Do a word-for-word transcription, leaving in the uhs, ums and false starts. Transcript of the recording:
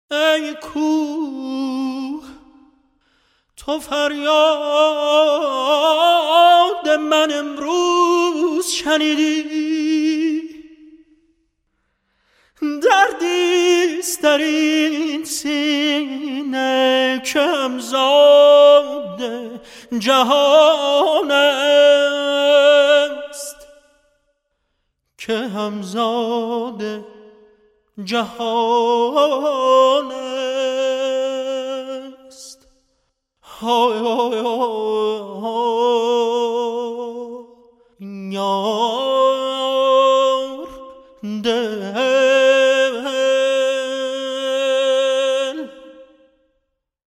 ای کوه تو فریاد من امروز شنیدی، دردیست در این سینه که همزاد جهان است، که همزاد جهان است. های های های یا